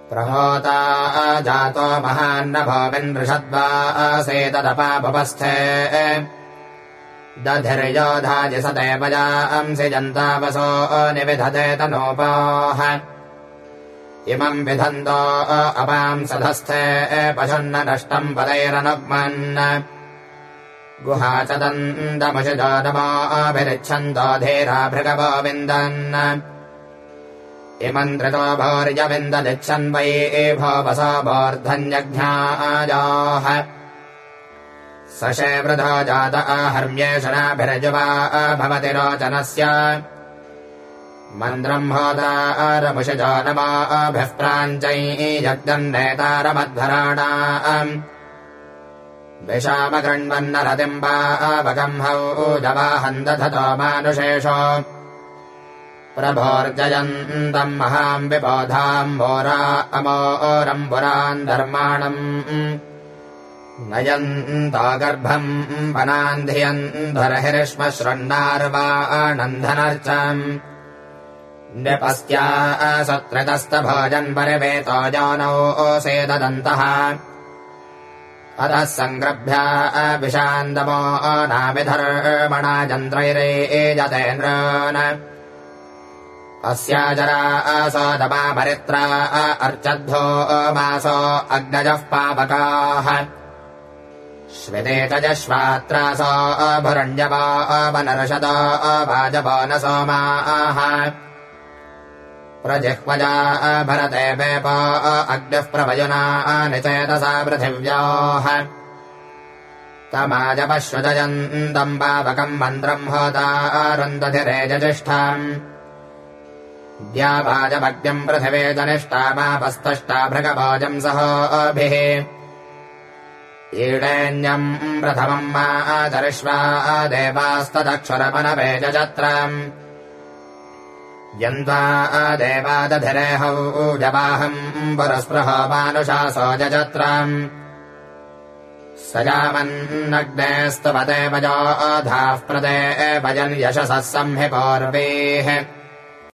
प्रहोता जातो महान्नभोविनृषद्वासेतदपापस्थे दधिर्योधाजिसते पजांसि जन्तावसो निविधते तनोपाः इमम् विधन्तो अपांसधस्थे पशुन्न नष्टम् पदैरनुग्मन् गुहा च दन्दमुषिजो नमोऽभिरिच्छन्तो धीरा भृगवो विन्दन् इमम् धृतो भोर्यविन्ददिच्छन् वै भोवसो भोर्धन्यघ्नायाः सशे वृधो जात आहर्म्येषणाभिरजुवा भवति रोचनस्य मन्द्रम् होतारमुषिजो नमोऽभिः प्राञ्चैजग्दन्नेतारमध्वराणाम् विषामगृण्वन्नरतिम्बावगम् हौजवाहम् दधतो मानुषेषो प्रभोर्जयन्तम् महाम् विबोधाम् भोरा अमोरम् पुरान् धर्माणम् नयन्तो गर्भम् वनान्धियन्ध्वरहिरिष्म शृण्णार्वाणन्धनर्चम् नृपस्त्या सत्रितस्तभोजन् परिवेतो जानौ सेददन्तः अतः सङ्ग्रभ्या विशान्दमो नाभिधर्मणा जन्त्रैरेजते नृन् अस्याजरा सोदमा परित्रा अर्चद्धो मासो अग्नजः पावकाः श्विते तजश्वात्रासो भुरण्यवो वनर्षदो वाजवो न सोमाः प्रजिह्वजा भरते वेपो अग्निः प्रवयुना निचेतसा पृथिव्योः तमाजपश्रुजयन्तम् पावकम् मन्त्रम् होतारुन्धतिरेजजिष्ठाम् द्यावाजमग्निम् पृथिवे जनिष्ठामापस्तष्टा भृगभोजम् सहोभिः ईडेन्यम् प्रथमम् माचरिष्वा देवास्तदक्षुरमनवेजत्रम् यन्त्वा देवादधिरेहौ जवाहम् पुरस्पृहो मानुषासो जजत्रम् स यावन्नग्नेस्तवते वजोधाः प्रदे भजन् यशसः संहि पूर्वीः